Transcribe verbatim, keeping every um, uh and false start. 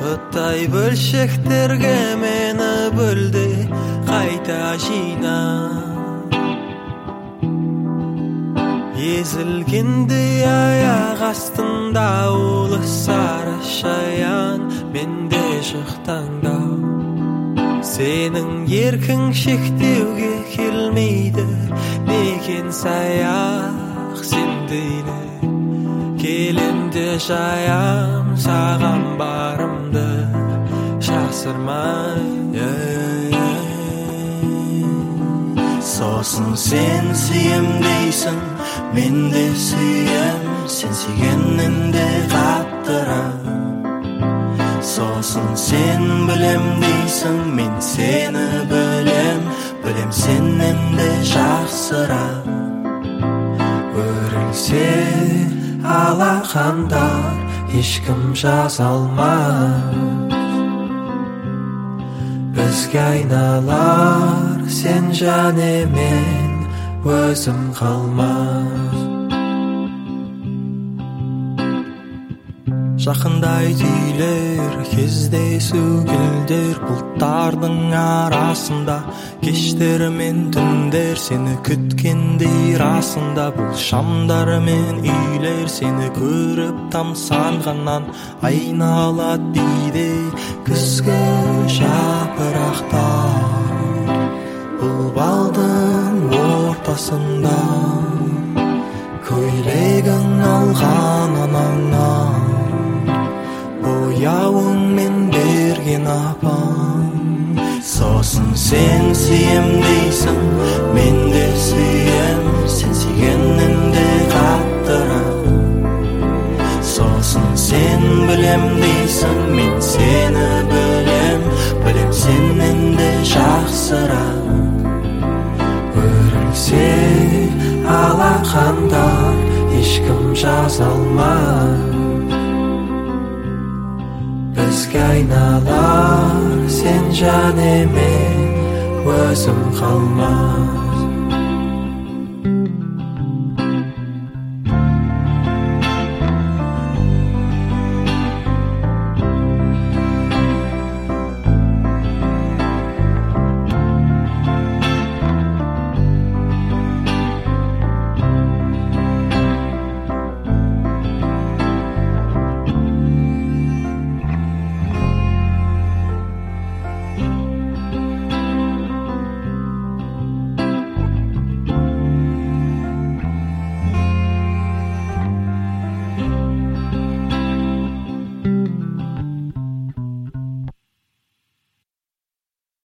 Ыттай бөлшектерге мені бөлді қайта жина. Езілгенде аяқ астында улы сары шаян, менде шықтаңдау. Сенің еркің шектеуге келмейді, некен саяқ сендейлі. Келемде жаям саған барымды жасырмай. Сосын сен сүйем дейсің, мен де сүйем, сен сүйгеннен-де қаттырақ. Сосын сен білем дейсің, мен сені білем, білем сеннен-де жақсырақ. Өрілсе алақандар ешкім жаза алмас. Бізге айналар сен және мен, өзім қалмас. Жақындай түйілер кездесу келдер, бұлттардың арасында кештер мен түндер сені күткендей расында. Бұл шамдар мен үйлер сені көріп тамсанғаннан айналат дейді күзгі жапырақтар. Бұл балдың ортасында көйлегің алған анаңнан, бояуың мен берген апам. Сосын сен сүйем дейсің, мен де сүйем, сен сүйгеннен-де қаттырақ. Сосын сен білем дейсің, мен сені білем, білем сеннен-де жақсырақ. Өрілсе алақандар ешкім жаза алмас. Бізге айналар сен және мен, өзім қалмас.